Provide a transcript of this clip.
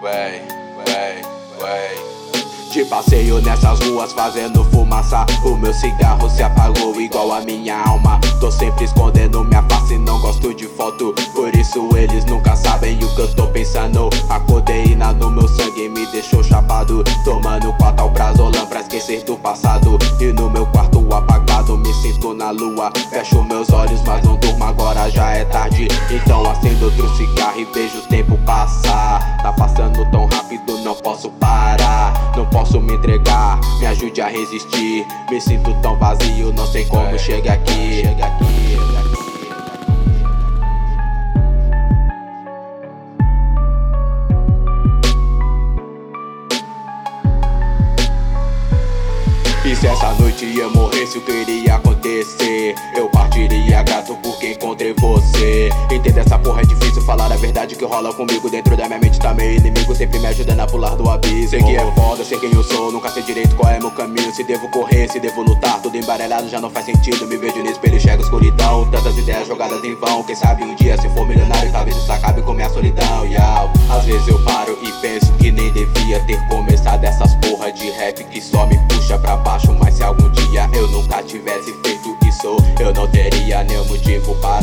Véi, véi, véi. De passeio nessas ruas fazendo fumaça, o meu cigarro se apagou igual a minha alma. Tô sempre escondendo minha face, não gosto de foto, por isso eles nunca sabem o que eu tô pensando. A codeína no meu sangue me deixou chapado, tomando 4 alprazolam pra esquecer do passado. E no meu quarto apagado me sinto na lua, fecho meus olhos mas não durmo, agora já é tarde. Então acendo outro cigarro e vejo o tempo passar. Tá passando tão rápido, não posso parar, não posso me entregar, me ajude a resistir. Me sinto tão vazio, não sei como chegar aqui. E se essa noite ia morresse, o que iria acontecer? Eu partiria grato porque encontrei você. Entender essa porra é difícil, falar a verdade que rola comigo. Dentro da minha mente tá meu inimigo, sempre me ajudando a pular do abismo. Sei que é foda, sei quem eu sou, nunca sei direito qual é meu caminho. Se devo correr, se devo lutar, tudo embaralhado já não faz sentido. Me vejo no espelho, enxergo escuridão, tantas ideias jogadas em vão. Quem sabe um dia se for milionário, talvez isso acabe com minha solidão. Às vezes eu paro e penso que nem devia ter começado essas porra de rap que só me puxa pra baixo. Mas se algum dia eu nunca tivesse feito isso, eu não teria nenhum motivo para